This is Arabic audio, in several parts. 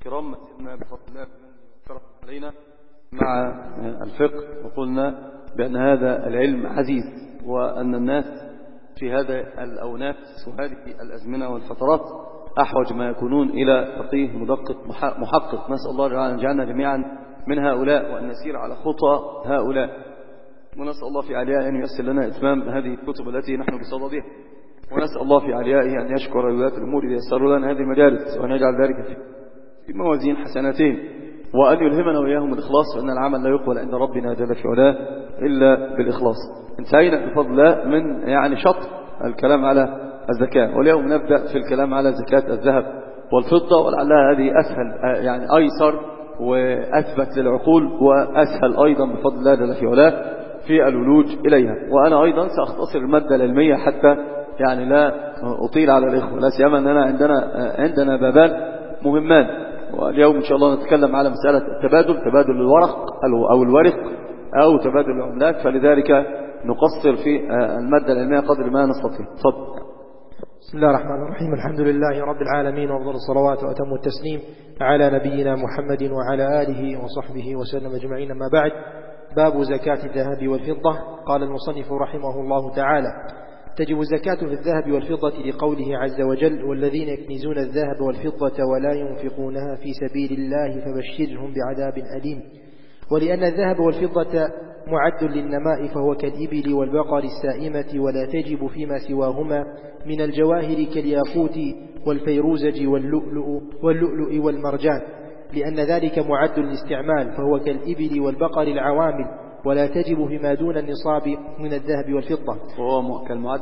الكرام، مسئلنا بفضل الله وكرم علينا مع الفقه، وقلنا بأن هذا العلم عزيز، وأن الناس في هذا الأونات وهذه الأزمنة والفترات أحوج ما يكونون إلى فقيه مدقق محقق. نسأل الله أن يجعلنا جميعا من هؤلاء وأن نسير على خطى هؤلاء، ونسأل الله في علياء أن ييسر لنا إتمام هذه الكتب التي نحن بصددها، ونسأل الله في عليائه أن يشكر ولاة الأمور إذا يسر لنا هذه المجالس، وأن يجعل ذلك في موازين حسناتين، وأن يلهمنا وإياهم الإخلاص، فإن العمل لا يقبل عند ربنا جل في علاه إلا بالإخلاص. انتهينا بفضل الله من شطر الكلام على الزكاة، واليوم نبدأ في الكلام على زكاة الذهب والفضة، ولعلها هذه أسهل أيسر وأثبت للعقول، وأسهل أيضا بفضل الله جل في علاه في الولوج إليها. وأنا أيضا سأختصر المادة العلمية حتى لا أطيل على الإخوة، لا سيما أننا عندنا بابان مهمان، واليوم إن شاء الله نتكلم على مسألة التبادل، تبادل الورق أو الورق أو تبادل العملات، فلذلك نقصر في المادة العلمية قدر ما نستطيع. تفضل. بسم الله الرحمن الرحيم. الحمد لله رب العالمين، وأفضل الصلوات وأتم التسليم على نبينا محمد وعلى آله وصحبه وسلم أجمعين. ما بعد، باب زكاة الذهب والفضة. قال المصنف رحمه الله تعالى: تجب الزكاة في الذهب والفضة لقوله عز وجل: والذين يكنزون الذهب والفضة ولا ينفقونها في سبيل الله فبشرهم بعذاب أليم. ولأن الذهب والفضة معد للنماء، فهو كالإبل والبقر السائمة، ولا تجب فيما سواهما من الجواهر كالياقوت والفيروزج واللؤلؤ والمرجان، لأن ذلك معد للاستعمال، فهو كالإبل والبقر العوامل، ولا تجب فيما دون النصاب من الذهب والفضة، وهو كالمعد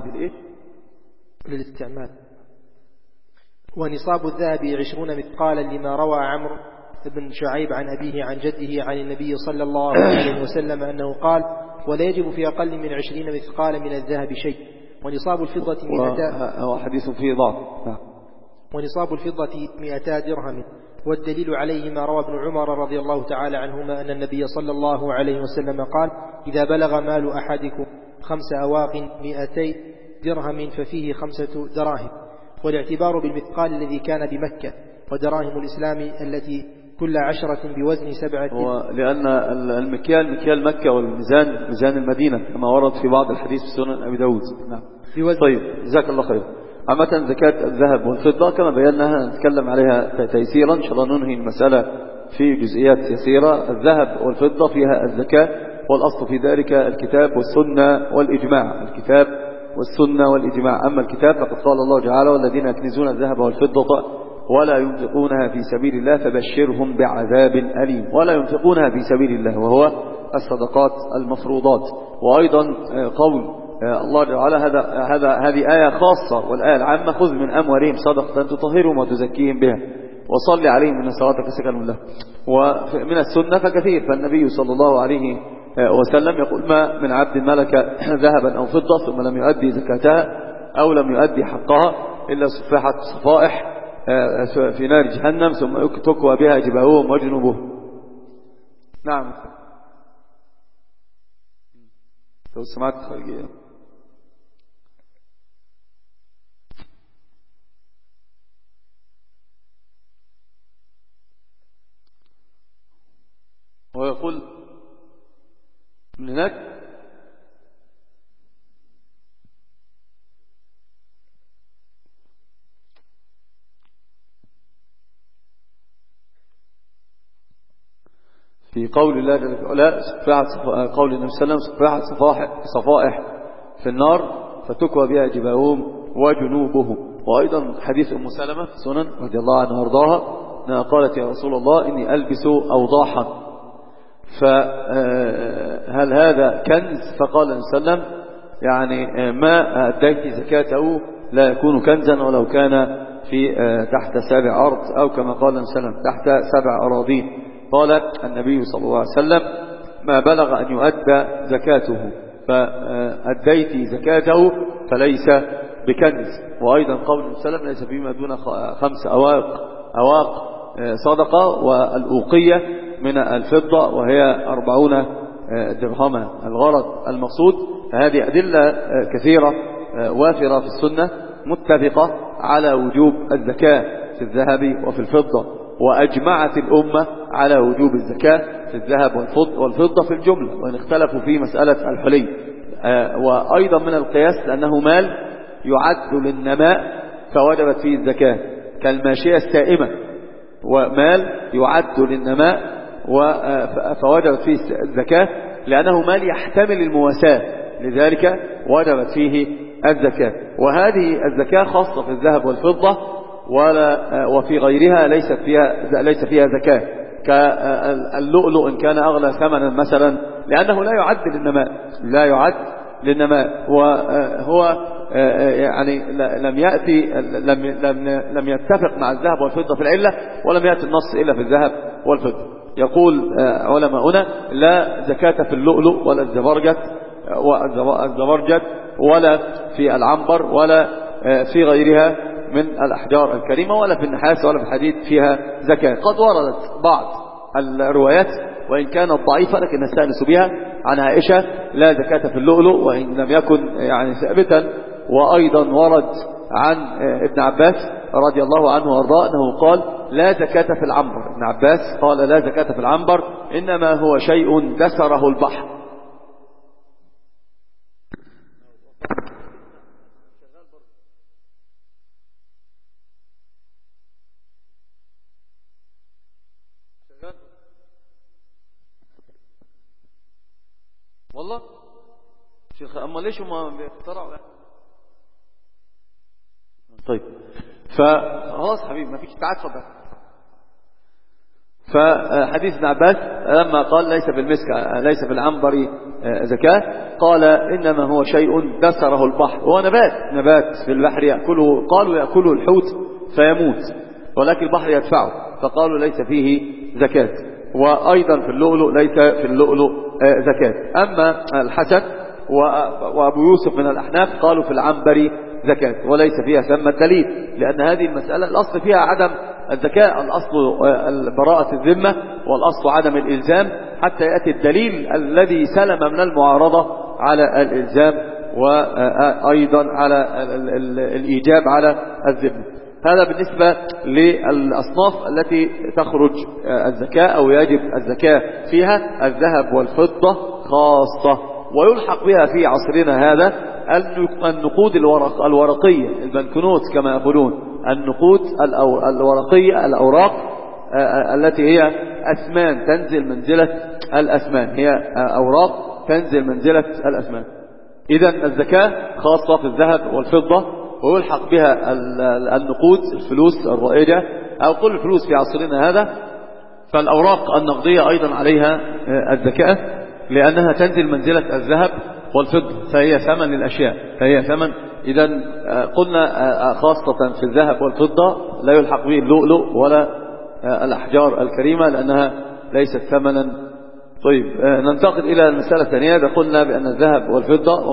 للاستعمال. ونصاب الذهب 20 مثقالا، لما روى عمرو بن شعيب عن أبيه عن جده عن النبي صلى الله عليه وسلم أنه قال: ولا يجب في أقل من 20 مثقالا من الذهب شيء. ونصاب الفضة 200، وحديث فيه ضعف. ونصاب الفضة 200 درهم. والدليل عليه ما روى ابن عمر رضي الله تعالى عنهما أن النبي صلى الله عليه وسلم قال: إذا بلغ مال أحدكم 5 أواق 200 درهم ففيه 5 دراهم. والاعتبار بالمثقال الذي كان بمكة، ودراهم الإسلام التي كل 10 بوزن 7. ولأن المكيال مكيال مكة، والميزان ميزان المدينة، كما ورد في بعض الحديث في سنن أبي داود. نعم. طيب، جزاك الله خير. عامة زكاة الذهب والفضة كما بيناها نتكلم عليها تيسيرا، إن شاء الله ننهي المسألة في جزئيات يسيرة. الذهب والفضة فيها الزكاة، والأصل في ذلك الكتاب والسنة والإجماع، الكتاب والسنة والإجماع. أما الكتاب فقد قال الله تعالى: والذين يكنزون الذهب والفضة ولا ينفقونها في سبيل الله فبشرهم بعذاب أليم. ولا ينفقونها في سبيل الله وهو الصدقات المفروضات. وأيضا قول الله تعالى هذه آية خاصة، والآية العامة: خذ من أموالهم صدقة تطهرهم وتزكيهم بها وصل عليهم إن صلاتك سكن لهم. ومن السنة فكثير، فالنبي صلى الله عليه وسلم يقول: ما من عبد ملك ذهبا أو فضة ثم لم يؤدي زكاتها أو لم يؤدي حقها إلا صفحت صفائح في نار جهنم ثم تكوى بها جباههم وجنوبهم. نعم. لو سمعت خارجية. ويقول من هناك: في قول الله جل وعلا: قول النبي صلى الله عليه وسلم: صفحت صفائح في النار فتكوى بها جباههم وجنوبهم. وأيضا حديث أم سلمة في سنن رضي الله عنها وارضاها، قالت: يا رسول الله إني ألبس أوضاحا، فهل هذا كنز؟ فقال النبي صلى الله عليه وسلم: ما أديت زكاته لا يكون كنزا ولو كان في تحت 7 أرض، أو كما قال النبي صلى الله عليه وسلم: تحت 7 أراضين. قال النبي صلى الله عليه وسلم: ما بلغ أن يؤدى زكاته فأديت زكاته فليس بكنز. وأيضا قول النبي صلى الله عليه وسلم: ليس فيما دون 5 أواق صدقة. والأوقية من الفضة وهي 40 درهما. الغرض المقصود هذه أدلة كثيرة وافرة في السنة متفقة على وجوب الزكاة في الذهب وفي الفضة. وأجمعت الأمة على وجوب الزكاة في الذهب والفضة في الجملة، وإن اختلفوا في مسألة الحلي. وأيضا من القياس لأنه مال يعد للنماء فوجبت فيه الزكاة، كالماشية السائمة، ومال يعد للنماء فوجبت فيه الزكاة لأنه مال يحتمل المواساة، لذلك وجبت فيه الزكاة. وهذه الزكاة خاصة في الذهب والفضة، وفي غيرها ليس فيها زكاة، كاللؤلؤ إن كان أغلى ثمنا مثلا، لأنه لا يعد للنماء، وهو يعني لم يتفق مع الذهب والفضة في العلة، ولم يأتي النص إلا في الذهب والفضة. يقول علماؤنا: لا زكاة في اللؤلؤ ولا الزبرجد ولا في العنبر ولا في غيرها من الأحجار الكريمة، ولا في النحاس ولا في الحديد فيها زكاة. قد وردت بعض الروايات وإن كانت ضعيفة لكن نستأنس بها عن عائشة: لا زكاة في اللؤلؤ، وإن لم يكن يعني ثابتا. وأيضا ورد عن ابن عباس رضي الله عنه وارضاه أنه قال: لا زكاة في العنبر. ابن عباس قال: لا زكاة في العنبر، إنما هو شيء دسره البحر. والله شيخ، أما ليش ما بيخترعوا؟ طيب فخلاص حبيبي ما فيش تعال بس. فحديث ابن عباس لما قال: ليس في العنبر زكاة، قال: إنما هو شيء دسره البحر، هو نبات في البحر يأكله، قالوا يأكله الحوت فيموت، ولكن البحر يدفعه، فقالوا ليس فيه زكاة. وأيضا في اللؤلؤ ليس في اللؤلؤ زكاة. أما الحسن وأبو يوسف من الأحناف قالوا في العنبر زكاة، وليس فيها ثم الدليل، لأن هذه المسألة الأصل فيها عدم الزكاة، الأصل براءة الذمة، والأصل عدم الإلزام، حتى يأتي الدليل الذي سلم من المعارضة على الإلزام، وأيضا على الإيجاب على الذمة. هذا بالنسبة للأصناف التي تخرج الزكاة أو يجب الزكاة فيها: الذهب والفضة خاصة. ويلحق بها في عصرنا هذا النقود الورقية، البنكنوت كما يقولون، النقود الورقية، الأوراق التي هي أثمان تنزل منزلة الأثمان، هي أوراق تنزل منزلة الأثمان. إذن الزكاة خاصة في الذهب والفضة، ويلحق بها النقود، الفلوس الرائجة أو كل الفلوس في عصرنا هذا. فالأوراق النقدية أيضا عليها الزكاة، لأنها تنزل منزلة الذهب والفضة، فهي ثمن للأشياء، فهي ثمن. إذن قلنا خاصة في الذهب والفضة لا يلحق به اللؤلؤ ولا الأحجار الكريمة لأنها ليست ثمنا. طيب ننتقل إلى المسألة الثانية. قلنا بأن الذهب والفضة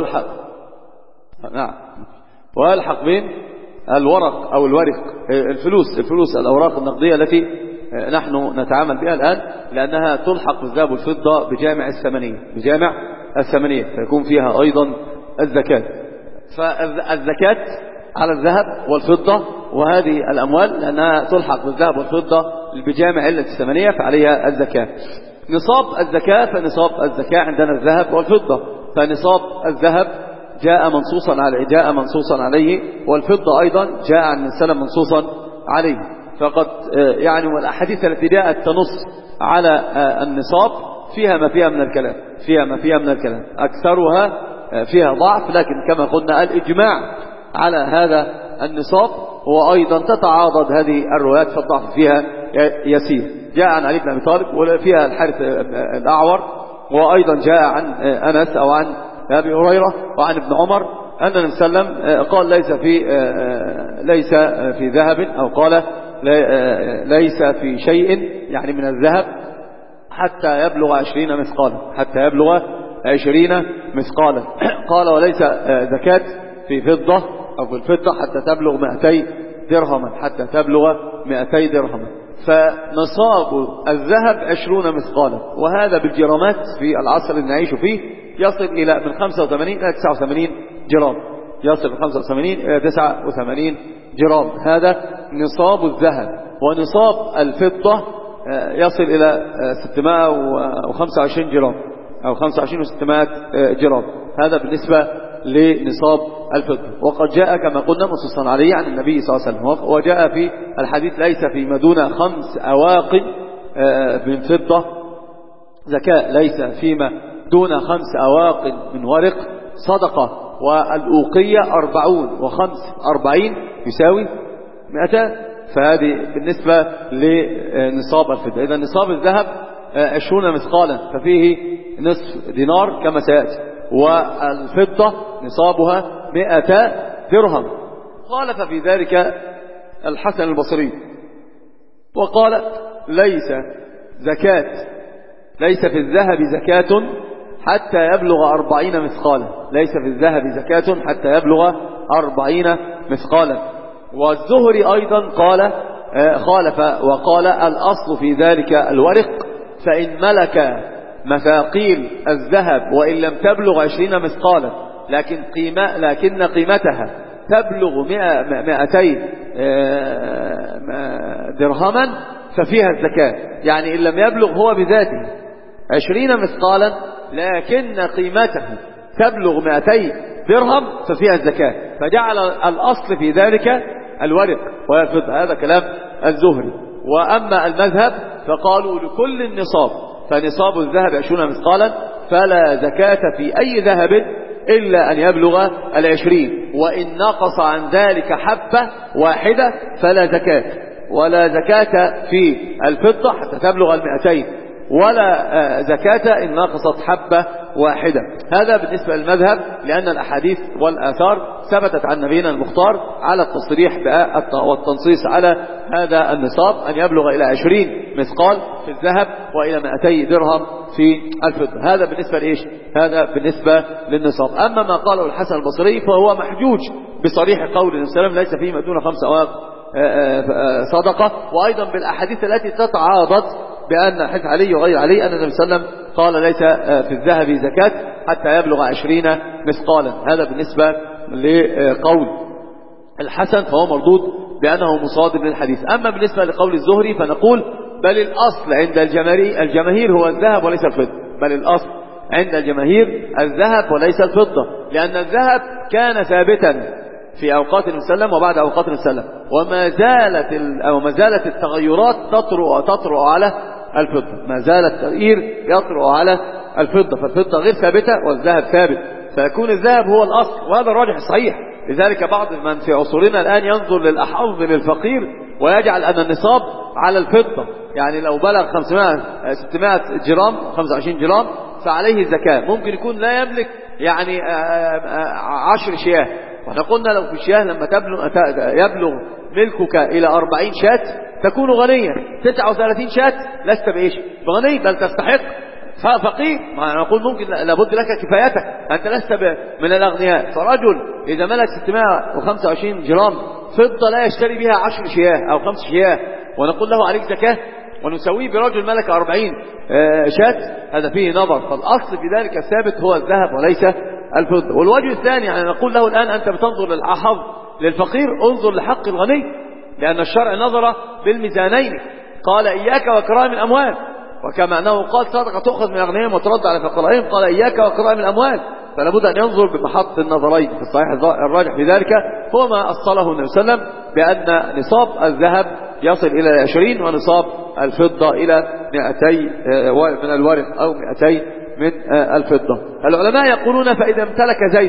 ويلحق بين الورق أو الورق الفلوس الأوراق النقدية التي نحن نتعامل بها الآن، لأنها تلحق بالذهب والفضة بجامع الثمنية فيكون فيها أيضا الزكاة. فالزكاة على الذهب والفضة وهذه الأموال لأنها تلحق بالذهب والفضة بجامع علة الثمنية فعليها الزكاة. نصاب الزكاة، فنصاب الزكاة عندنا الذهب والفضة، فنصاب الذهب جاء منصوصا عليه، والفضة أيضا جاء عن السلام منصوصا عليه. فقد يعني والأحاديث التي جاءت تنص على النصاب فيها ما فيها من الكلام، أكثرها فيها ضعف، لكن كما قلنا الإجماع على هذا النصاب، وأيضا تتعاضد هذه الروايات فالضعف فيها يسير. جاء عن علي بن أبي طالب وفيها الحارث الأعور، وأيضا جاء عن أنس أو عن أبي هريرة وعن ابن عمر أن النبي صلى الله عليه وسلم قال ليس في ذهب، أو قال ليس في شيء يعني من الذهب حتى يبلغ 20 مثقالا. قال وليس زكاة في فضة أو في الفضة حتى تبلغ 200 درهما. فنصاب الذهب 20 مثقالا، وهذا بالجرامات في العصر اللي نعيش فيه يصل إلى من 85 إلى 89 جرام، هذا نصاب الذهب. ونصاب الفضة يصل إلى 625 جرام أو 25 و600 جرام. هذا بالنسبة لنصاب الفضة. وقد جاء كما قلنا منصوصا عليه عن النبي صلى الله عليه وسلم، وجاء في الحديث ليس فيما دون 5 أواق من فضة زكاة، ليس فيما دون 5 أواق من ورق صدقة، والأوقية 40 و5 40 يساوي 200. فهذه بالنسبة لنصاب الفضة. إذا نصاب الذهب 20 مثقالا، ففيه نصف دينار كما سيأتي، والفضة نصابها 100 درهم. خالف في ذلك الحسن البصري وقال ليس في الذهب زكاة حتى يبلغ 40 مثقالا، ليس في الذهب زكاة حتى يبلغ 40 مثقالا. والزهري أيضا قال خالف وقال الأصل في ذلك الورق، فإن ملك مثاقيل الذهب وإن لم تبلغ 20 مثقالا لكن قيمتها تبلغ 200 درهما ففيها الزكاة. يعني إن لم يبلغ هو بذاته 20 مثقالا لكن قيمته تبلغ 200 درهم ففيها الزكاة، فجعل الأصل في ذلك الورق والفضة. هذا كلام الزهري. وأما المذهب فقالوا لكل النصاب، فنصاب الذهب 20 مثقالا فلا زكاة في أي ذهب إلا أن يبلغ 20، وإن نقص عن ذلك حبة واحدة فلا زكاة، ولا زكاة في الفضة حتى تبلغ 200، ولا زكاة إن نقصت حبة واحدة. هذا بالنسبة للمذهب، لأن الأحاديث والآثار ثبتت عن نبينا المختار على التصريح والتنصيص على هذا النصاب أن يبلغ إلى 20 مثقال في الذهب وإلى 200 درهم في الفضة. هذا بالنسبة لإيش؟ هذا بالنسبة للنصاب. أما ما قاله الحسن البصري فهو محجوج بصريح قول النبي صلى الله عليه وسلم ليس فيه دون 5 أواق صدقة، وأيضا بالأحاديث التي تتعاضد بأن حديث علي وغير علي أن النبي صلى الله عليه وسلم قال ليس في الذهب زكاة حتى يبلغ 20 مثقالا. هذا بالنسبة لقول الحسن فهو مردود بأنه مصادم للحديث. أما بالنسبة لقول الزهري فنقول بل الأصل عند الجماهير هو الذهب وليس الفضة، بل الأصل عند الجماهير الذهب وليس الفضة، لأن الذهب كان ثابتا في أوقات النبي صلى الله عليه وسلم وبعد أوقات النبي صلى الله عليه وسلم، وما زالت التغيرات تطرأ على الفضة، ما زال التغيير يطرأ على الفضة، فالفضة غير ثابتة والذهب ثابت، فيكون الذهب هو الأصل، وهذا الراجح الصحيح. لذلك بعض من في عصورنا الآن ينظر للأحظ للفقير ويجعل أن النصاب على الفضة، يعني لو بلغ 600 جرام 25 جرام فعليه الزكاة. ممكن يكون لا يملك يعني 10 شياه، واحنا قلنا لو في الشياه لما يبلغ ملكك إلى 40 شاة تكون غنيا، 39 شاة لست بإيش بغني بل تستحق فقير. ما نقول ممكن لابد لك كفايتك، أنت لست من الأغنياء. فرجل إذا ملك 625 جرام فضة لا يشتري بها 10 شياه أو 5 شياه ونقول له عليك زكاة، ونسويه برجل ملك 40 شاة، هذا فيه نظر. فالأصل في ذلك الثابت هو الذهب وليس الفضة. والوجه الثاني يعني نقول له الآن أنت بتنظر للحظ للفقير، انظر لحق الغني، لأن الشرع نظر بالميزانين، قال إياك وكرائم الأموال، وكما أنه قال صدقة تأخذ من أغنيائهم وترد على فقرائهم قال إياك وكرائم الأموال. فلا بد أن ينظر بمحط النظرين. في الصحيح الراجح في ذلك هو ما أصله النبي صلى الله عليه وسلم بأن نصاب الذهب يصل إلى 20 ونصاب الفضة إلى 200 من الورق أو 200 من الفضة. العلماء يقولون فإذا امتلك زيد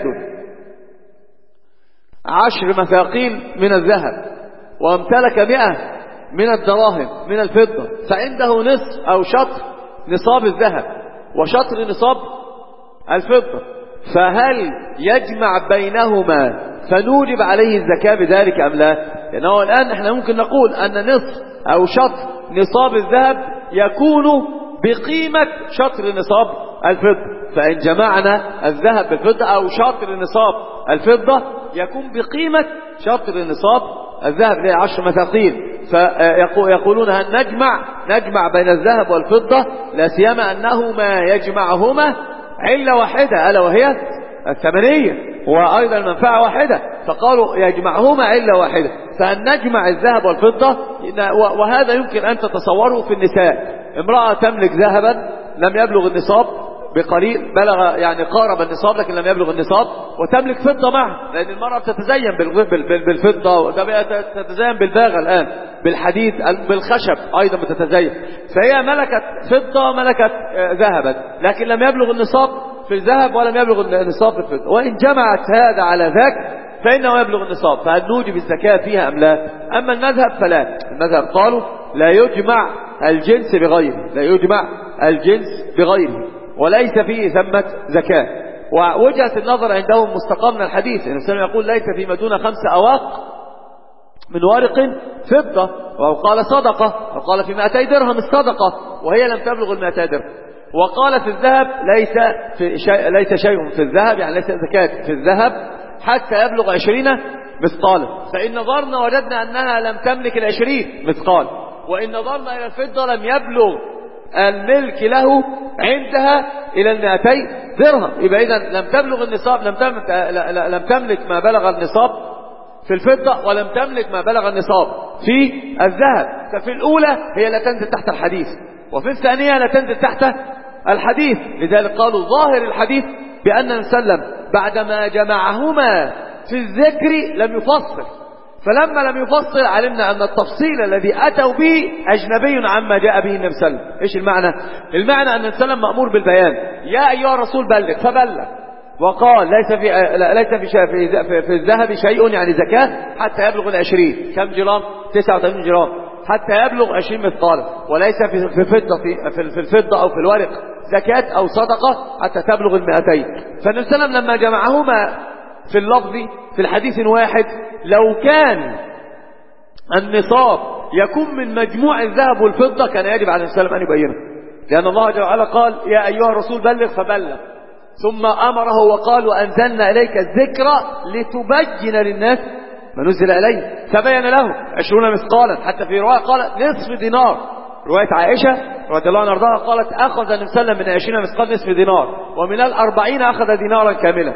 10 مثاقيل من الذهب وامتلك 100 من الدراهم من الفضة، فعنده نصف أو شطر نصاب الذهب وشطر نصاب الفضة، فهل يجمع بينهما فنوجب عليه الزكاة بذلك أم لا؟ لأنه الآن احنا ممكن نقول أن نصف أو شطر نصاب الذهب يكون بقيمة شطر نصاب الفضة، فإن جمعنا الذهب بالفضة أو شطر نصاب الفضة يكون بقيمة شطر نصاب الذهب ل 10 مثاقيل. فيقولون هل نجمع بين الذهب والفضة، لا سيما أنهما يجمعهما علة واحدة ألا وهي الثمنية، وأيضا المنفعة واحدة، فقالوا يجمعهما علة واحدة، فأن نجمع الذهب والفضة، وهذا يمكن أن تتصوره في النساء. امرأة تملك ذهبا لم يبلغ النصاب بقليل، بلغ يعني قارب النصاب لكن لم يبلغ النصاب، وتملك فضة معه، لأن المرأة بتتزين بالفضة، وتتزين بالباغة الآن، بالحديد، بالخشب أيضا بتتزين. فهي ملكت فضة وملكت ذهبا، لكن لم يبلغ النصاب في الذهب ولم يبلغ النصاب في الفضة، وإن جمعت هذا على ذاك فإنه يبلغ النصاب، فهل نوجب الزكاة فيها أم لا؟ أما المذهب فلا، المذهب قالوا لا يجمع الجنس بغيره، لا يجمع الجنس بغيره، وليس فيه ثمة زكاة. ووجهة النظر عندهم مستقى من الحديث، النبي صلى الله عليه وسلم يقول ليس فيما دون 5 أواق من ورق فضة، أو قال صدقة، أو قال في 200 درهم الصدقة وهي لم تبلغ 200 درهم. وقال في الذهب ليس شيء في الذهب، يعني ليس زكاة في الذهب حتى يبلغ 20 مثقالا، فإن نظرنا وجدنا أنها لم تملك 20 مثقال، وإن نظرنا إلى الفضة لم يبلغ الملك له عندها إلى 200 درهم، يبقى إذن لم تبلغ النصاب، لم تملك ما بلغ النصاب في الفضة، ولم تملك ما بلغ النصاب في الذهب. ففي الأولى هي لا تنزل تحت الحديث، وفي الثانية لا تنزل تحت الحديث. لذلك قالوا ظاهر الحديث بأن النبي صلى الله عليه وسلم بعدما جمعهما في الذكر لم يفصل، فلما لم يفصل علمنا أن التفصيل الذي أتوا به أجنبي عما جاء به النبي صلى الله عليه وسلم. إيش المعنى؟ المعنى أن النبي صلى الله عليه وسلم مأمور بالبيان، يا أيها الرسول بلغ، فبلغ، وقال ليس في الذهب شيء يعني زكاة حتى يبلغ 20. كم جرام؟ 89 جرام، حتى يبلغ 20 مثقالا. وليس في الفضة أو في الورق زكاة أو صدقة حتى تبلغ 200. فالنبي صلى الله عليه وسلم لما جمعهما في اللفظ في الحديث واحد، لو كان النصاب يكون من مجموع الذهب والفضة كان يجب على النبي صلى الله عليه وسلم أن يبينه، لأن الله جل وعلا قال يا أيها الرسول بلغ، فبلغ، ثم أمره وقال وأنزلنا إليك الذكر لتبين للناس ما نزل إليه، فبين له 20 مثقالا، حتى في رواية قال نصف دينار، رواية عائشة رضي الله عنها وارضاها قالت أخذ النبي صلى الله عليه وسلم من 20 مثقال نصف دينار، ومن 40 أخذ دينارا كاملا.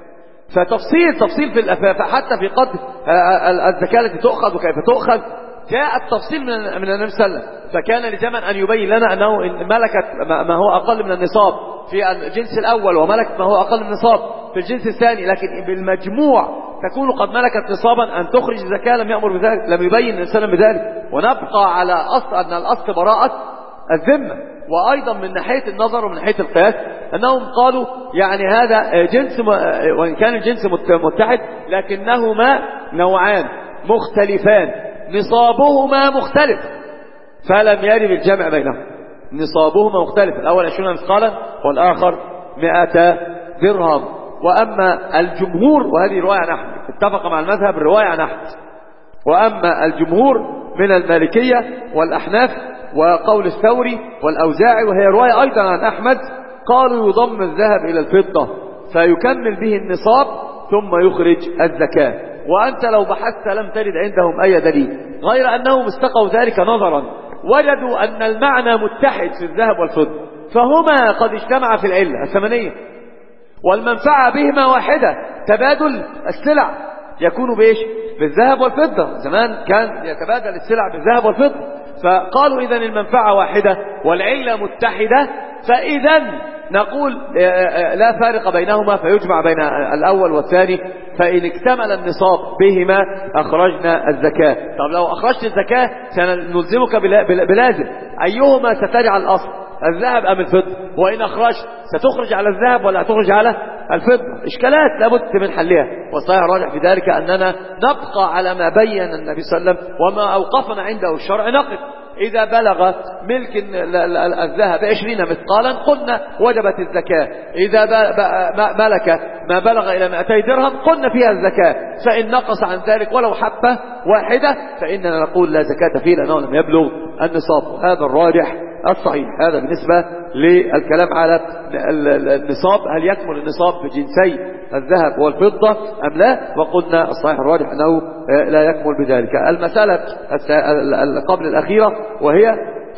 فتفصيل في الأفاف، حتى في قدر الزكاة التي تؤخذ وكيف تؤخذ جاء التفصيل من النبي صلى الله عليه وسلم. فكان لزاما أن يبين لنا أنه إن ملكت ما هو أقل من النصاب في الجنس الأول، وملكت ما هو أقل من النصاب في الجنس الثاني، لكن بالمجموع تكون قد ملكت نصابا أن تخرج الزكاة، لم يأمر بذلك، لم يبين النبي صلى الله عليه وسلم بذلك. ونبقى على أصل أن الأصل براءة الذمة. وأيضا من ناحية النظر ومن ناحية القياس أنهم قالوا يعني هذا جنس، وإن كان الجنس متحد لكنهما نوعان مختلفان نصابهما مختلف، فلم يرد الجمع بينهم. نصابهما مختلف، الأول 20 مثقالا والآخر 100 درهم. وأما الجمهور، وهذه رواية عن أحمد، اتفق مع المذهب الرواية عن أحمد، وأما الجمهور من المالكية والأحناف وقول الثوري والأوزاعي، وهي رواية أيضا عن أحمد، قالوا يضم الذهب إلى الفضة فيكمل به النصاب ثم يخرج الزكاة. وأنت لو بحثت لم تجد عندهم أي دليل، غير أنهم استقوا ذلك نظرا، وجدوا أن المعنى متحد في الذهب والفضة، فهما قد اجتمعا في العلة الثمنية، والمنفعة بهما واحدة، تبادل السلع يكون بإيش؟ بالذهب والفضة. زمان كان يتبادل السلع بالذهب والفضة، فقالوا إذن المنفعة واحدة والعلة متحدة، فإذن نقول لا فارق بينهما، فيجمع بين الأول والثاني، فإن اكتمل النصاب بهما أخرجنا الزكاة. طب لو أخرجت الزكاة سنلزمك بلازم، أيهما ستجعل الأصل، الذهب أم الفضة؟ وإن أخرجت ستخرج على الذهب ولا تخرج على الفضة؟ إشكالات لابد من حلها. والصحيح الراجح في ذلك أننا نبقى على ما بين النبي صلى الله عليه وسلم وما أوقفنا عنده الشرع نقف. إذا بلغ ملك الذهب 20 مثقالا قلنا وجبت الزكاة، إذا ملك ما بلغ إلى 200 درهم قلنا فيها الزكاة، فإن نقص عن ذلك ولو حبة واحدة فإننا نقول لا زكاة فيه لأنه لم يبلغ النصاب. هذا الراجح الصحيح. هذا بالنسبة للكلام على النصاب، هل يكمل النصاب بجنسي الذهب والفضة أم لا؟ وقلنا الصحيح الراجح أنه لا يكمل بذلك. المسألة قبل الأخيرة وهي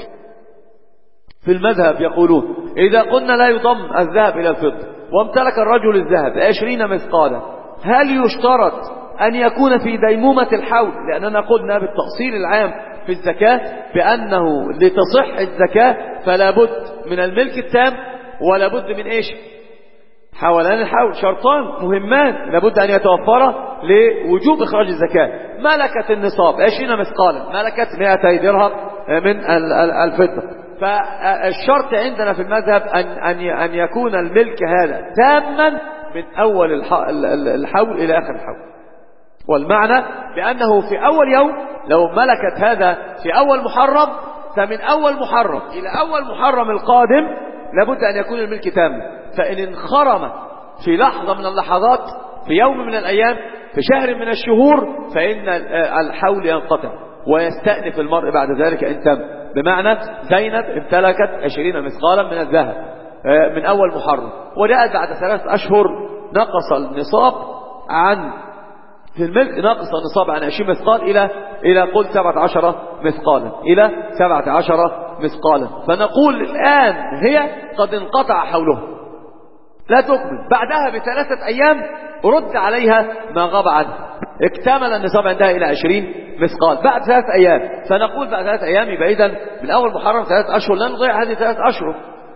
في المذهب يقولون إذا قلنا لا يضم الذهب إلى الفضة وامتلك الرجل الذهب 20 مثقالا، هل يشترط أن يكون في ديمومة الحول، لأننا قلنا بالتأصيل العام في الزكاة بأنه لتصح الزكاة فلا بد من الملك التام ولا بد من إيش؟ حولان الحول، شرطان مهمان لابد أن يتوفر لوجوب إخراج الزكاة. ملكة النصاب 20 مثقالا، ملكة 200 درهم من الفضة. فالشرط عندنا في المذهب أن يكون الملك هذا تاما من أول الحول إلى آخر الحول. والمعنى بأنه في أول يوم لو ملكت هذا في أول محرم، فمن أول محرم إلى أول محرم القادم لابد أن يكون الملك تاما. فإن انخرم في لحظة من اللحظات، في يوم من الأيام، في شهر من الشهور، فإن الحول ينقطع ويستأنف المرء بعد ذلك إن تم. بمعنى زينب امتلكت 20 مثقالا من الذهب من أول محرم، وجاءت بعد 3 أشهر نقص النصاب عن في الملك، نقص النصاب عن 20 مثقال إلى قل 17 مثقالا، إلى 17 مثقالا. فنقول الآن هي قد انقطع حوله، لا تكمل. بعدها ب3 أيام رد عليها ما غاب عنها، اكتمل النصاب عندها إلى 20 مثقال بعد 3 أيام. فنقول بعد 3 أيام يبقى إذن من أول محرم 3 أشهر، لا نضيع هذه 3 أشهر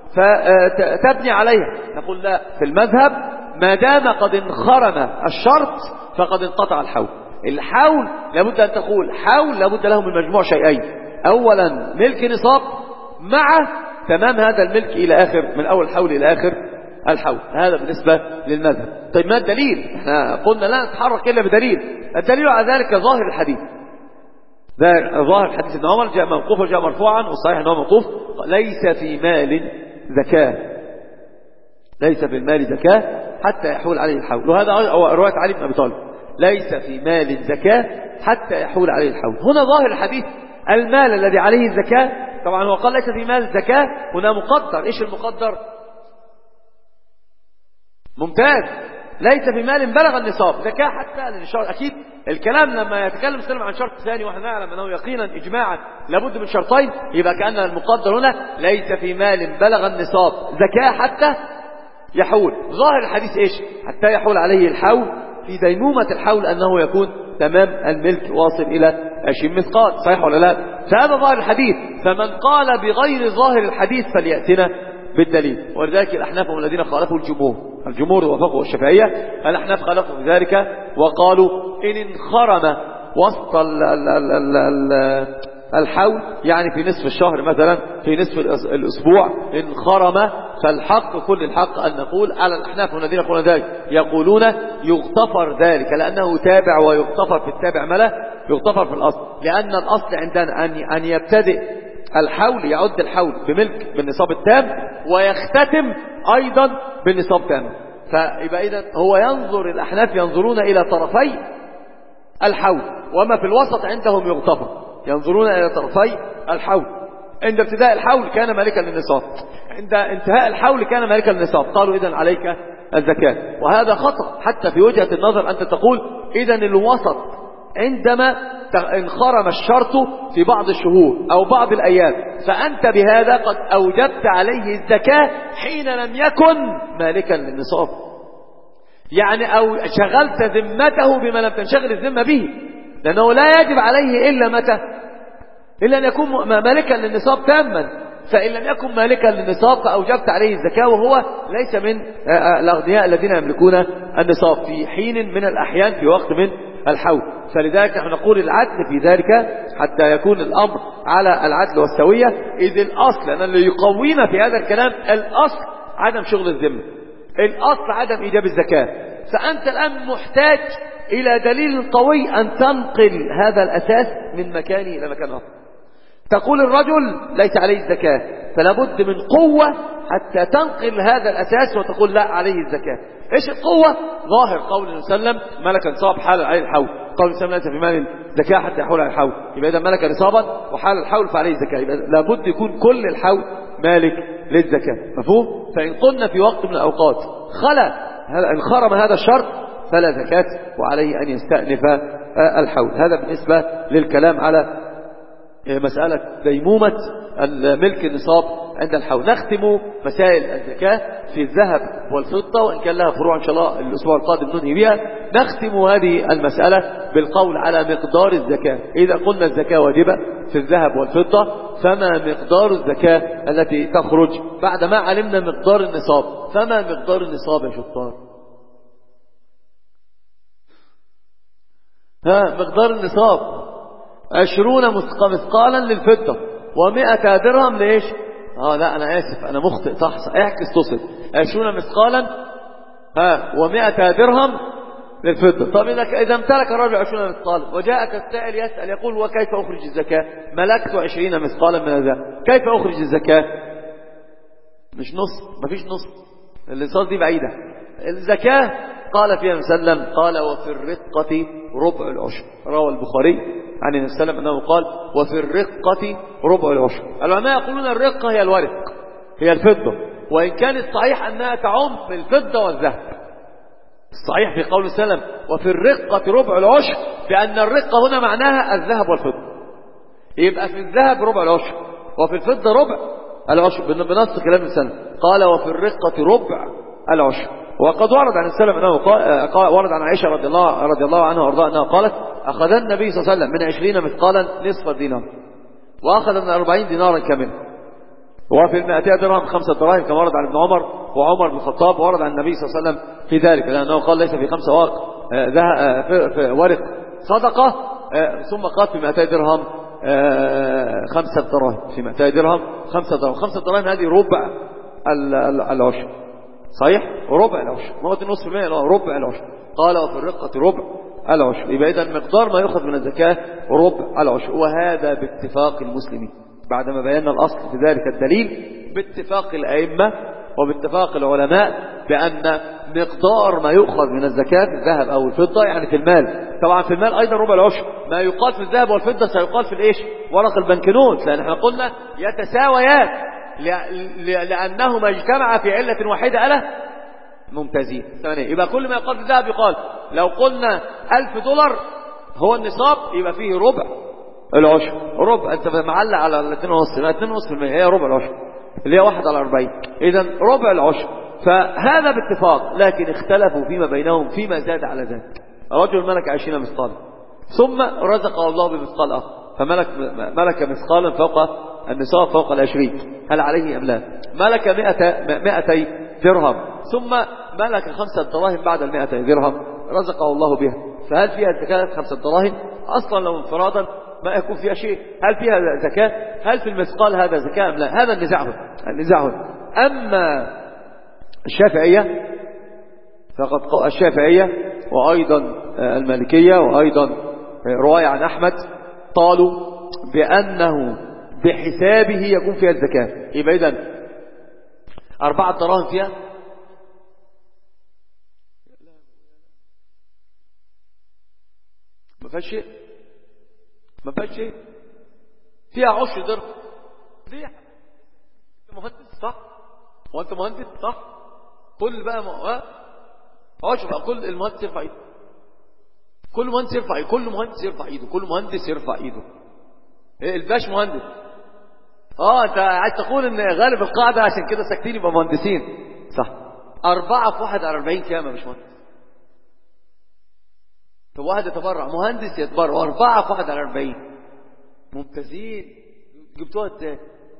فتبني عليها. نقول لا، في المذهب ما دام قد انخرم الشرط فقد انقطع الحول. الحول لابد أن تقول حول لابد له من مجموع شيئين: أولا ملك نصاب مع تمام هذا الملك إلى آخر، من أول الحول إلى آخر الحول. هذا بالنسبة للمذهب. طيب ما الدليل؟ احنا قلنا لا نتحرك إلا بدليل. الدليل على ذلك ظاهر الحديث، ظاهر الحديث ابن عمر جاء موقوفا وجاء مرفوعا، والصحيح انه موقوف: ليس في مال زكاة، ليس في المال زكاة حتى يحول عليه الحول. وهذا رواية علي بن أبي طالب: ليس في مال زكاة حتى يحول عليه الحول. هنا ظاهر الحديث المال الذي عليه الزكاة. طبعا هو قال ليس في مال زكاة، هنا مقدر. ايش المقدر؟ ممتاز، ليس في مال بلغ النصاب زكاة حتى للشرط. أكيد الكلام لما يتكلم سلم عن شرط ثاني ونحن نعلم أنه يقينا إجماعا لابد من شرطين، يبقى كأن المقدر هنا ليس في مال بلغ النصاب زكاة حتى يحول. ظاهر الحديث إيش؟ حتى يحول عليه الحول، في ديمومة الحول أنه يكون تمام الملك واصل إلى 20 مثقال. صحيح ولا لا؟ فهذا ظاهر الحديث. فمن قال بغير ظاهر الحديث فليأتنا بالدليل. ولذلك الأحناف هم الذين خالفوا الجمهور وفقوا الشافعية. الأحناف خالفوا في ذلك وقالوا إن انخرم وسط الحول، يعني في نصف الشهر مثلا، في نصف الأسبوع انخرم، فالحق كل الحق أن نقول على الأحناف الذين يقولون ذلك، يقولون يغتفر ذلك، لأنه تابع ويغتفر في التابع ملا يغتفر في الأصل. لأن الأصل عندنا أن يبتدئ الحول، يعد الحول بملك بالنصاب التام، ويختتم أيضا بالنصاب تام. فيبقى إذن هو ينظر، الأحناف ينظرون إلى طرفي الحول، وما في الوسط عندهم يغتفر، ينظرون إلى طرفي الحول. عند ابتداء الحول كان مالكا للنصاب، عند انتهاء الحول كان مالكا للنصاب. قالوا إذن عليك الزكاة. وهذا خطأ حتى في وجهة النظر، أنت تقول إذن الوسط عندما انخرم الشرط في بعض الشهور أو بعض الأيام، فأنت بهذا قد أوجبت عليه الزكاة حين لم يكن مالكا للنصاب، يعني أو شغلت ذمته بما لم تنشغل الذمة به، لأنه لا يجب عليه إلا متى؟ إلا أن يكون مالكا للنصاب تاما. فإن لم يكن مالكا للنصاب فأوجبت عليه الزكاة، وهو ليس من الأغنياء الذين يملكون النصاب في حين من الأحيان في وقت من الحول. فلذلك نحن نقول العدل في ذلك حتى يكون الأمر على العدل والسوية. إذ الأصل، أن اللي يقوينا في هذا الكلام الأصل عدم شغل الذمة، الأصل عدم إيجاب الزكاة. فأنت الآن محتاج إلى دليل قوي أن تنقل هذا الأساس من مكانه إلى مكان آخر. تقول الرجل ليس عليه الزكاة، فلا بد من قوة حتى تنقل هذا الأساس وتقول لا عليه الزكاة. إيش القوة؟ ظاهر قول النبي صلى الله عليه وسلم: ملك نصاب حال عليه الحول. قول النبي صلى الله عليه وسلم: ليس في مال زكاة حتى يحول على الحول. يبقى إذا ملك نصابا وحال الحول فعليه الزكاة. يبقى لابد يكون كل الحول مالك للزكاة. مفهوم؟ فإن قلنا في وقت من الأوقات انخرم هذا الشرط فلا زكاة، وعليه أن يستأنف الحول. هذا بالنسبة للكلام على مسألة ديمومة ملك النصاب عند الحول. نختم مسائل الزكاة في الذهب والفضة، وإن كان لها فروع إن شاء الله الأسبوع القادم ننهي بها. نختم هذه المسألة بالقول على مقدار الزكاة. إذا قلنا الزكاة واجبة في الذهب والفضة، فما مقدار الزكاة التي تخرج بعد ما علمنا مقدار النصاب؟ فما مقدار النصاب يا شطار؟ مقدار النصاب 20 مثقالا للفضة و100 درهم ليش؟ لا أنا آسف، أنا مخطئ، صح اعكس تصل 20 مثقالا و100 درهم للفضة. طب إذا امتلك الرجل 20 مثقالا وجاءك السائل يسأل يقول وكيف أخرج الزكاة؟ ملكت 20 مثقالا من الذهب، كيف أخرج الزكاة؟ مش نص، مفيش نص، الانصاص دي بعيدة. الزكاة قال فيها وسلم قال وفي الرقة ربع العشر. روى البخاري عن النبي صلى الله عليه وسلم أنه قال وفي الرقة ربع العشر. العلماء يقولون الرقة هي الورق، هي الفضة، وإن كان الصحيح أنها تعم الفضة والذهب. الصحيح في قول السلام وفي الرقة ربع العشر، بأن الرقة هنا معناها الذهب والفضة. يبقى في الذهب ربع العشر وفي الفضة ربع العشر بنص كلام السلام. قال وفي الرقة ربع العشر. وقد ورد عن السلام أنه ورد عن عائشة رضي الله عنها وارضاها أنها قالت أخذ النبي صلى الله عليه وسلم من 20 مثقالا نصف دينار، وأخذ من 40 دينارا كاملا، وفي 200 درهم 5 دراهم، كما ورد عن ابن عمر وعمر بن الخطاب، ورد عن النبي صلى الله عليه وسلم في ذلك، لأنه قال ليس في 5 في ورق صدقة، ثم قال في 200 درهم 5 دراهم، في 200 درهم 5 دراهم. 5 دراهم هذه ربع العشر، صحيح؟ ربع العشر، ما هو 2.5%، ربع العشر. قال وفي الرقة ربع العشر. يبقى إذن مقدار ما يؤخذ من الزكاة ربع العشر، وهذا باتفاق المسلمين بعدما بينا الأصل في ذلك الدليل، باتفاق الأئمة وباتفاق العلماء بأن مقدار ما يؤخذ من الزكاة في الذهب أو الفضة، يعني في المال، طبعا في المال أيضا ربع العشر. ما يقال في الذهب والفضة سيقال في الإيش؟ ورق البنكنوت، لأن احنا قلنا يتساويات لأنهما اجتمعا في علة واحدة. ألا ممتازين. ثانيا، يبقى كل ما يقال في الذهب يقال لو قلنا $1000 هو النصاب، يبقى فيه ربع العشر. ربع انت معلق على 2.5%، هي ربع العشر اللي هي 1/40. اذا ربع العشر، فهذا باتفاق. لكن اختلفوا فيما بينهم فيما زاد على ذلك. رجل ملك 20 مثقالا ثم رزقه الله بمثقال اخر، فملك مثقالا فوق النصاب فوق 20، هل عليه ام لا؟ ملك 200 درهم ثم ملك 5 دراهم بعد 200 درهم رزقه الله بها، فهل فيها زكاة 5 دراهم؟ اصلا لو انفرادا ما يكون فيها شيء. هل فيها زكاة؟ هل في المثقال هذا زكاة ام لا؟ هذا النزاع هنا. اما الشافعية فقد الشافعية وايضا المالكية وايضا رواية عن احمد قالوا بانه بحسابه يكون فيها الزكاة. يبقى اذا 4 دراهم فيها ما فيهاش شيء، ما فيهاش شيء، فيها 10 درهم. ليه؟ انت مهندس صح؟ وانت مهندس صح؟ كل بقى 10 بقى، كل المهندس يرفع ايده، كل مهندس يرفع ايده، كل مهندس يرفع ايده، كل مهندس يرفع ايده. الباش مهندس. انت عايز تقول ان غالب القاعدة عشان كده ساكتين يبقى مهندسين، صح؟ 4 في 41 كام يا باشمهندس؟ طب واحد يتبرع، مهندس يتبرع، 4 في 41 ممتازين. جبتوها ازاي؟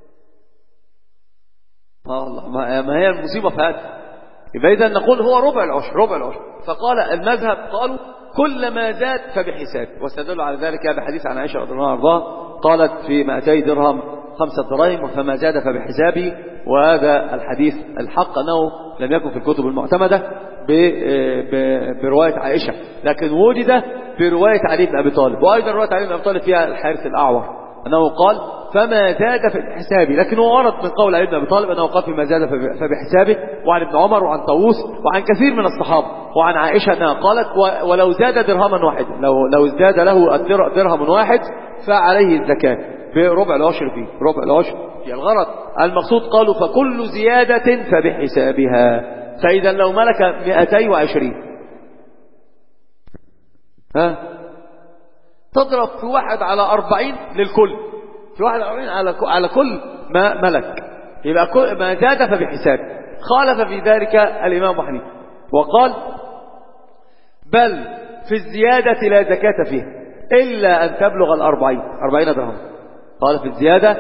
الله، ما هي المصيبة في هذا. يبقى إذا نقول هو ربع العشر، ربع العشر. فقال المذهب قالوا كل ما زاد فبحساب، واستدل على ذلك بحديث عن عائشة رضي الله عنها قالت في 200 درهم 5 دراهم فما زاد فبحسابه. وهذا الحديث الحق أنه لم يكن في الكتب المعتمدة برواية عائشة، لكن وجد برواية علي بن أبي طالب، وأيضا رواية علي بن أبي طالب فيها الحارث الأعور أنه قال فما زاد فبحسابه، لكن هو ورد من قول علي بن أبي طالب أنه قال فيما زاد فبحسابه، وعن ابن عمر وعن طاووس وعن كثير من الصحابة، وعن عائشة أنها قالت ولو زاد درهما واحدا، لو ازداد له درهم واحد فعليه الزكاة بربع العشر فيه، ربع العشر في الغرض. المقصود قالوا فكل زيادة فبحسابها. فإذا لو ملك 220 تضرب في 1/40 للكل، في 1/40 على كل ما ملك. يبقى كل ما زاد فبحساب. خالف في ذلك الإمام أبو حنيفة وقال بل في الزيادة لا زكاة فيها إلا أن تبلغ 40 درهم. قال في الزيادة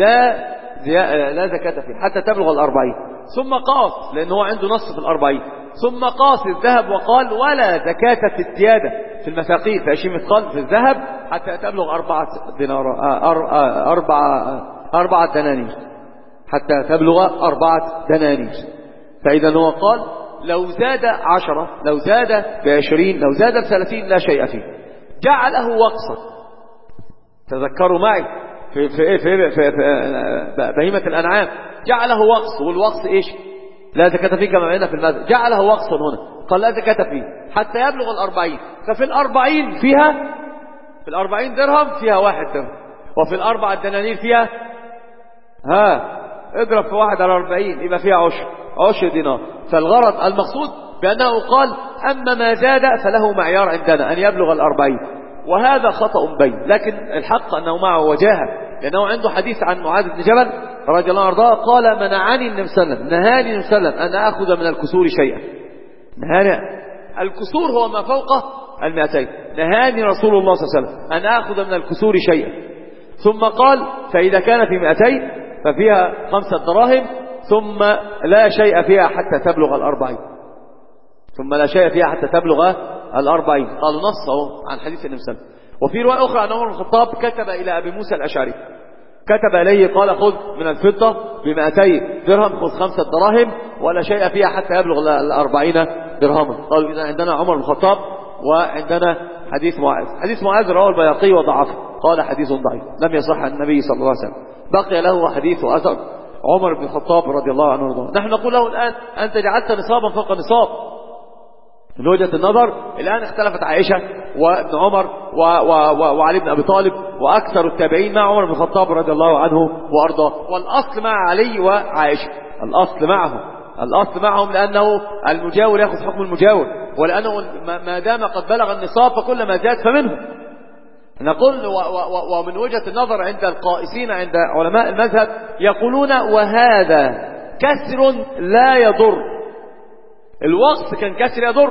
لا زكاة فيها حتى تبلغ 40. ثم قاس لأنه هو عنده نص في 40. ثم قاس الذهب وقال ولا زكاة في الزيادة في المثاقيل في 20 مثقال في الذهب حتى تبلغ 4 دنانير حتى تبلغ 4 دنانير. فإذا هو قال لو زاد 10 لو زاد ب20 لو زاد ب30 لا شيء فيه. جعله وقصا. تذكروا معي في بهيمة الأنعام جعله وقص. والوقص إيش؟ لا زكاة فيه كما عندنا في المذهب. جعله وقصا هنا قال لا زكاة فيه حتى يبلغ 40. ففي 40 فيها في 40 درهم فيها 1 درهم وفي 4 دنانير فيها اضرب في 1 على 40 يبقى فيها 10 دينار. فالغرض المقصود بأنه قال أما ما زاد فله معيار عندنا أن يبلغ 40. وهذا خطأ بين لكن الحق أنه معه وجاهة لأنه عنده حديث عن معاذ بن جبل رضي الله عنه قال منعني النبي صلى الله عليه وسلم نهاني النبي صلى الله عليه وسلم أن أخذ من الكسور شيئا. نهاني الكسور هو ما فوق 200. نهاني رسول الله صلى الله عليه وسلم أن أخذ من الكسور شيئا. ثم قال فإذا كان في 200 ففيها 5 دراهم ثم لا شيء فيها حتى تبلغ 40. ثم لا شيء فيها حتى تبلغ 40. قالوا نصه عن حديث النبي صلى الله عليه وسلم. وفي رواية أخرى أن عمر بن الخطاب كتب إلى أبي موسى الأشعري كتب إليه قال خذ من الفضة ب200 درهم خذ 5 دراهم ولا شيء فيها حتى يبلغ 40 درهما. قالوا إذا عندنا عمر بن الخطاب وعندنا حديث معاذ. حديث معاذ رواه البيهقي وضعفه قال حديث ضعيف لم يصح عن النبي صلى الله عليه وسلم. بقي له حديث وأثر عمر بن الخطاب رضي الله عنه وارضاه. نحن نقول له الآن أنت جعلت نصابا فوق نصاب. من وجهة النظر الآن اختلفت عائشة وابن عمر وعلي بن أبي طالب وأكثر التابعين مع عمر بن الخطاب رضي الله عنه وأرضاه. والأصل مع علي وعائشة الأصل معهم لأنه المجاور يأخذ حكم المجاور ولأنه ما دام قد بلغ النصاب فكل ما زاد فمنه. نقول ومن وجهة النظر عند القائسين عند علماء المذهب يقولون وهذا كسر لا يضر. الوقت كان كسر يضر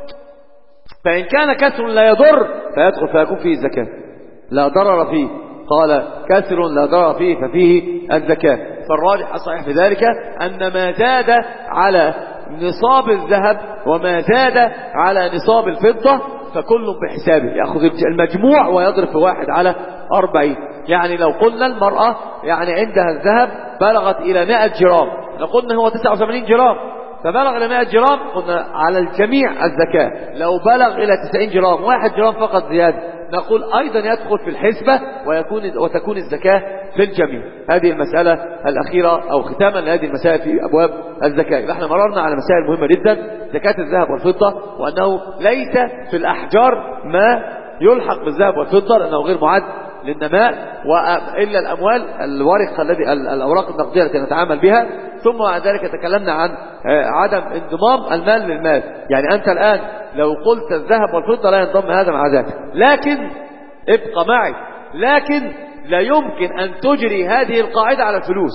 فإن كان كسر لا يضر فيدخل فيكون فيه الزكاة لا ضرر فيه. قال كسر لا ضرر فيه ففيه الزكاة. فالراجح الصحيح في ذلك أن ما زاد على نصاب الذهب وما زاد على نصاب الفضة فكل بحسابه يأخذ المجموع ويضرب في 1 على 40. يعني لو قلنا المرأة يعني عندها الذهب بلغت إلى 100 جرام لو قلنا هو 89 جرام فبلغ إلى 100 جرام قلنا على الجميع الزكاة. لو بلغ إلى 90 جرام 1 جرام فقط زيادة نقول أيضا يدخل في الحسبة وتكون الزكاة في الجميع. هذه المسألة الأخيرة أو ختاما لهذه المسائل في أبواب الزكاة. نحن مررنا على مسائل مهمة جدا زكاة الذهب والفضة وأنه ليس في الأحجار ما يلحق بالذهب والفضة لأنه غير معد للنماء إلا الأموال الورق الذي الأوراق النقدية التي نتعامل بها. ثم بعد ذلك تكلمنا عن عدم انضمام المال للمال. يعني أنت الآن لو قلت الذهب والفضة لا ينضم هذا مع ذاك لكن ابقى معي لكن لا يمكن أن تجري هذه القاعدة على الفلوس.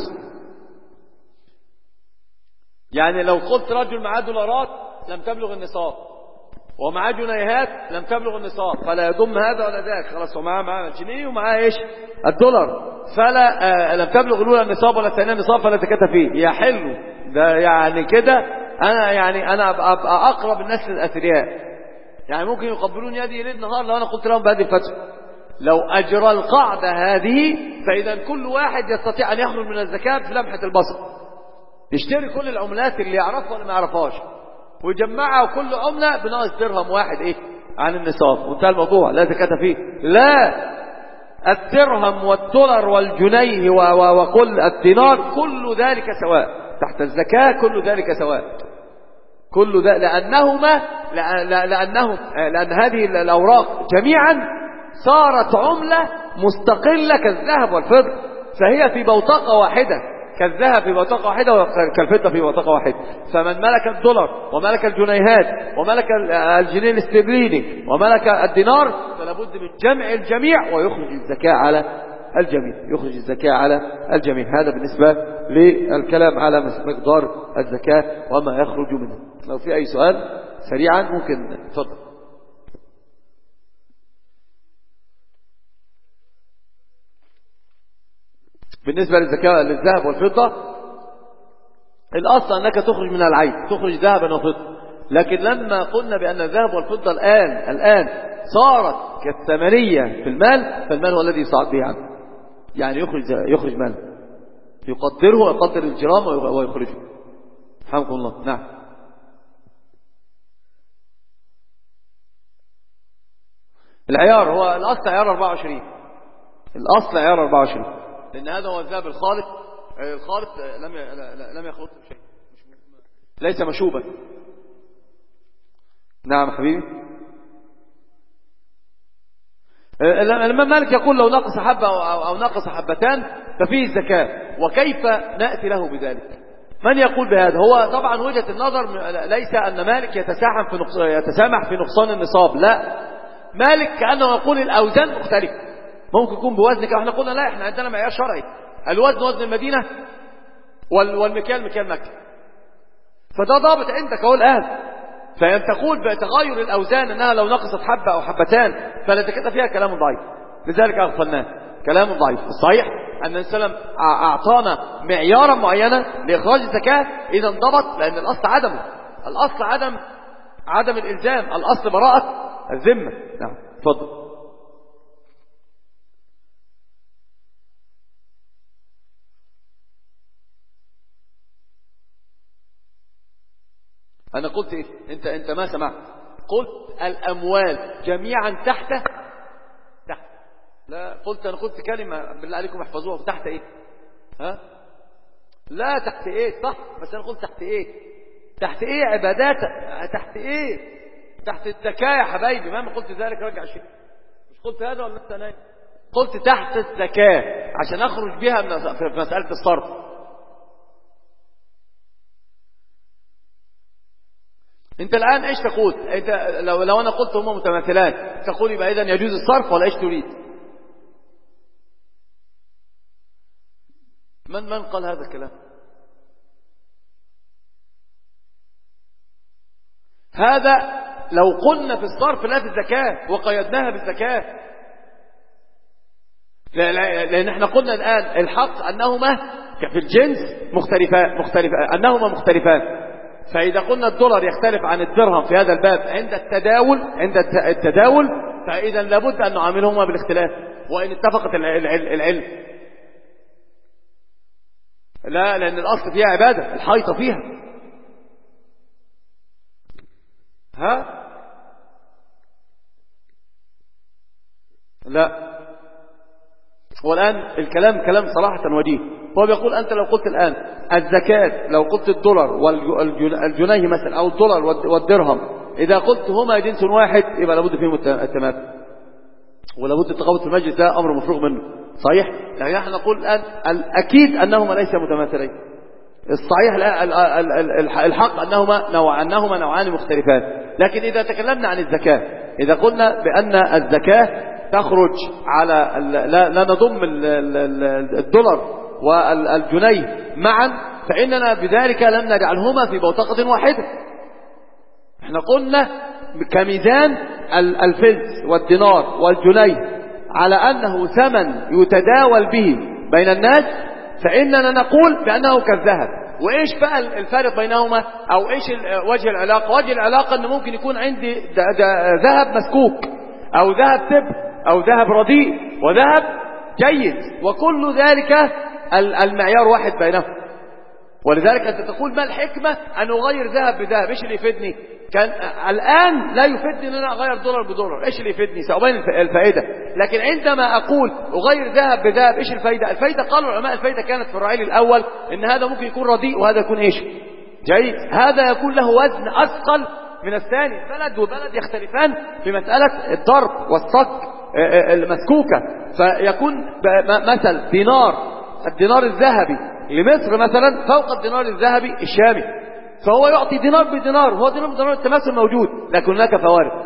يعني لو قلت رجل معاه دولارات لم تبلغ النصاب ومعاه جنيهات لم تبلغ النصاب فلا يضم هذا ولا ذاك خلاص هو معاه الجنيه ومعاه ايش الدولار فلا لم تبلغ الاولى النصاب ولا الثانيه النصاب فلا زكاة فيه. يحل ده يعني كده انا ابقى اقرب الناس للاثرياء. يعني ممكن يقبلون يدي ليل نهار لو انا قلت لهم بهذه الفتوى. لو اجرى القاعدة هذه فاذا كل واحد يستطيع ان يخرج من الزكاة في لمحة البصر يشتري كل العملات اللي يعرفها ولا ما يعرفهاش ويجمعها وكل عملة بناقص درهم واحد عن النصاب وانتهى الموضوع لا زكاة فيه. لا الدرهم والدولار والجنيه وكل الدينار كل ذلك سواء تحت الزكاة كل ذلك سواء كل ذلك لأن هذه الأوراق جميعا صارت عملة مستقلة كالذهب والفضة فهي في بوتقة واحدة كالذهب في بوتقة واحدة وكالفضة في بوتقة واحدة. فمن ملك الدولار وملك الجنيهات وملك الجنيه الاسترليني وملك الدينار فلا بد من جمع الجميع ويخرج الزكاة على الجميع، يخرج الزكاة على الجميع. هذا بالنسبة للكلام على مقدار الزكاة وما يخرج منه. لو في أي سؤال سريعا ممكن تفضل. بالنسبة للزكاة للذهب والفضة، الأصل أنك تخرج من العين، تخرج ذهبا وفضة. لكن لما قلنا بأن الذهب والفضة الآن صارت كالثمنية في المال، فالمال هو الذي يصعد به عنه، يعني يخرج مال، يقدره ويقدر الجرام ويخرجه. رحمكم الله. نعم. العيار هو الأصل عيار 24، الأصل عيار 24، لأن هذا هو الذهب الخالص. الخالص لم يخلط شيء، ليس مشوبا. نعم حبيبي. الإمام مالك يقول لو نقص حبة أو نقص حبتان ففيه الزكاة. وكيف نأتي له بذلك؟ من يقول بهذا؟ هو طبعا وجهة النظر ليس أن مالك يتسامح في نقصان النصاب، لا، مالك كأنه يقول الأوزان مختلفة، ممكن يكون بوزنك. احنا قلنا لا، احنا عندنا معيار شرعي، الوزن وزن المدينة والمكيال مكيال مكة، فده ضابط عندك اهو الآن. فأن تقول بتغير الأوزان أنها لو نقصت حبة أو حبتان فلا زكاة فيها، كلام ضعيف، لذلك أغفلناه، كلام ضعيف. الصحيح أن السلام أعطانا معيارا معينا لإخراج الزكاة، إذا انضبط، لأن الأصل عدمه، الأصل عدم الإلزام، الأصل براءة الذمة. نعم تفضل. أنا قلت إيه؟ أنت ما سمعت. قلت الأموال جميعا تحت. لا، أنا قلت كلمة بالله عليكم احفظوها. تحت إيه؟ ها؟ لا، تحت إيه؟ صح، بس أنا قلت تحت إيه؟ تحت إيه عبادات؟ تحت إيه؟ تحت الزكاة يا حبايبي. ما قلت ذلك رجع شيء. مش قلت هذا ولا أنت نايم؟ قلت تحت الزكاة عشان أخرج بها في مسألة الصرف. انت الآن ايش تقول؟ انت لو انا قلت هما متماثلان تقول يبقى اذا يجوز الصرف ولا ايش تريد؟ من قال هذا الكلام؟ هذا لو قلنا في الصرف لا في الزكاة وقيدناها بالزكاة، لان احنا قلنا الآن الحق انهما في الجنس مختلفان انهما مختلفان. فإذا قلنا الدولار يختلف عن الدرهم في هذا الباب عند التداول فإذا لابد أن نعاملهما بالاختلاف، وإن اتفقت العلم. لا، لأن الأصل فيها عبادة، الحيطة فيها. ها؟ لا، والآن الكلام كلام صراحة وجيه. هو بيقول أنت لو قلت الآن الزكاة، لو قلت الدولار والجنيه مثلا أو الدولار والدرهم، إذا قلت هما جنس واحد يبقى لابد فيهم التماثل، ولابد التقابل في المجلس، ده أمر مفروغ منه. صحيح؟ لكن نحن نقول الآن الأكيد أنهما ليس متماثلين. الصحيح الحق أنهما نوعان مختلفان. لكن إذا تكلمنا عن الزكاة، إذا قلنا بأن الزكاة تخرج على لا نضم الدولار والجنيه معا، فإننا بذلك لم نجعلهما في بوتقة واحدة. احنا قلنا كميزان الفلس والدينار والجنيه على أنه ثمن يتداول به بين الناس، فإننا نقول بأنه كالذهب. وإيش بقى الفارق بينهما أو إيش وجه العلاقة؟ وجه العلاقة أنه ممكن يكون عندي ذهب مسكوك أو ذهب تب أو ذهب رديء وذهب جيد، وكل ذلك المعيار واحد بينهم. ولذلك أنت تقول ما الحكمة أن أغير ذهب بذهب؟ إيش اللي يفيدني؟ كان الآن لا يفيدني أن أنا أغير دولار بدولار، إيش اللي يفيدني؟ سأبين الفائدة. لكن عندما أقول أغير ذهب بذهب، إيش الفائدة؟ الفائدة قالوا العلماء الفائدة كانت في الرعيل الأول إن هذا ممكن يكون رديء وهذا يكون إيش؟ جيد. هذا يكون له وزن أثقل من الثاني. بلد وبلد يختلفان في مسألة الضرب والصك المسكوكة. فيكون مثل الدينار الذهبي لمصر مثلا فوق الدينار الذهبي الشامي، فهو يعطي دينار بدينار، هو دينار بدينار التماثل موجود، لكن هناك فوارق.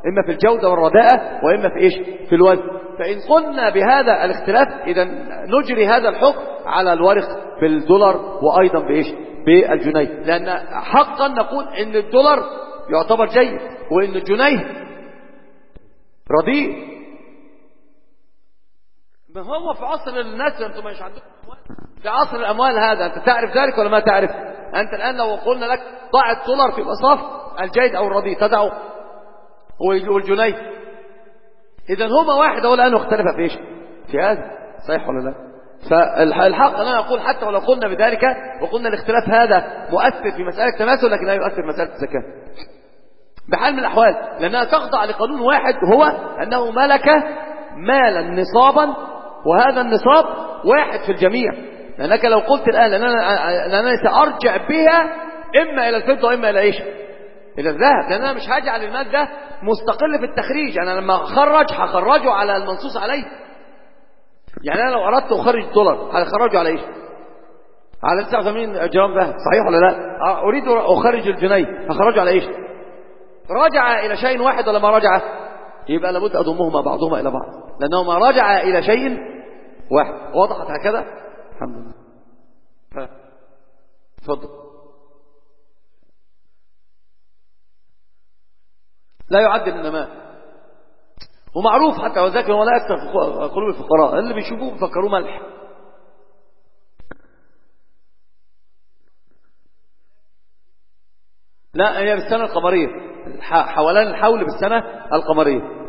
إما في الجودة والرداءة وإما في إيش؟ في الوزن. فإن قلنا بهذا الاختلاف إذا نجري هذا الحكم على الورق بالدولار وأيضا بإيش؟ بالجنيه، لأن حقا نقول إن الدولار يعتبر جيد وإن الجنيه رديء. ما هو في عصر الناس أنتم مش عندكم أموال، في عصر الأموال هذا أنت تعرف ذلك ولا ما تعرف؟ أنت الآن لو قلنا لك ضع الدولار في مصاف الجيد أو الرديء تدعه والجنيه، إذا هما واحد ولا أنه اختلف في إيش؟ في هذا صحيح ولا لا؟ فالحق أنا أقول حتى ولو قلنا بذلك وقلنا الاختلاف هذا مؤثر في مسألة تماثل لكن لا يؤثر في مسألة الزكاة بحال من الأحوال، لأنها تخضع لقانون واحد هو أنه ملك مالا نصابا وهذا النصاب واحد في الجميع. لأنك لو قلت الآن لأنني سأرجع بها إما إلى الفضة وإما إلى إيش؟ إلى الذهب، لأن أنا مش هجعل المال ده مستقل في التخريج. أنا لما أخرج هخرجه على المنصوص عليه. يعني أنا لو أردت أخرج دولار هخرجه على إيش؟ على 89 جرام ذهب صحيح ولا لا؟ أريد أخرج الجنيه هخرجه على إيش؟ رجع إلى شيء واحد ولا ما رجع؟ يبقى لابد أضمهما بعضهما إلى بعض لأنهما رجع إلى شيء واحد. وضحت هكذا؟ الحمد لله. تفضل. لا يعد النماء ومعروف حتى وذاك ولا أكثر في قلوب الفقراء اللي بيشوفوه بيفكروه ملح. لا هي بالسنة القمرية حوالين الحول بالسنة القمرية.